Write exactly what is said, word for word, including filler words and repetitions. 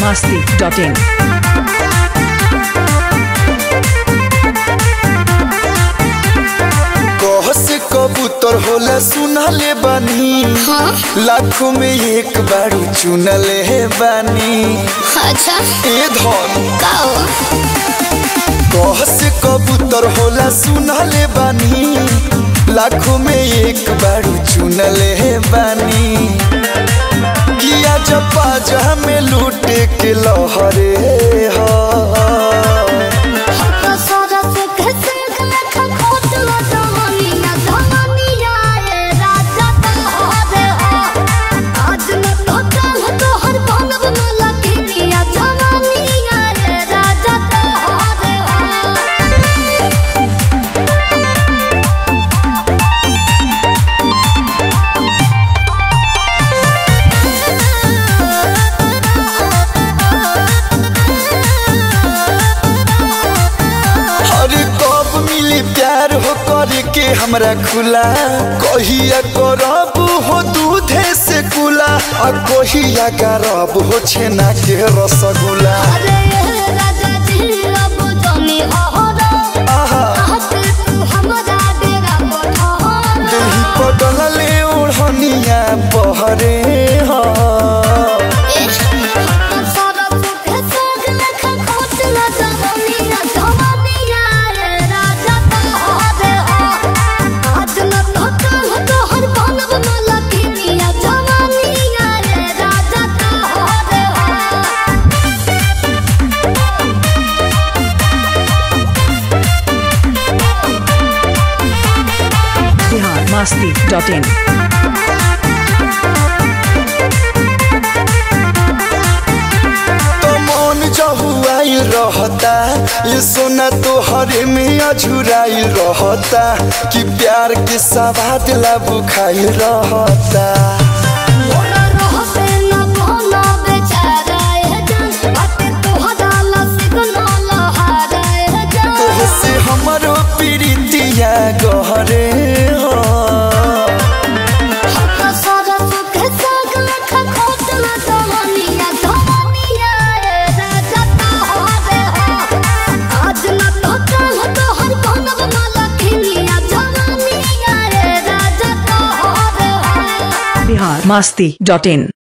masti dot in. कबूतर होला सुनले बानी हाँ? लाखों में एक बारू चुनले बानी। अच्छा ए धन का कह से कबूतर होला सुनले बानी लाखों में एक बारू चुनले बानी। किया जपा जहाँ में लूटे के लहरे हा प्यार हो करे के हमरा खुला कहिया करब हो दूधे से कुला आ कहिया करब हो छेना के रसगुल्ला। अरे राजा जी अब जमी हहरा आते तू हमरा डेरा पठहरा देही पटल ले ओढ़निया बहरे हा masti dot in. तो मन जहुआई रहता ये सोना तो हरे में अझुराई रहता कि प्यार के सवाद ला बुखाई रहता। तोहसे हमरो प्रीतिया गहरे masti dot in.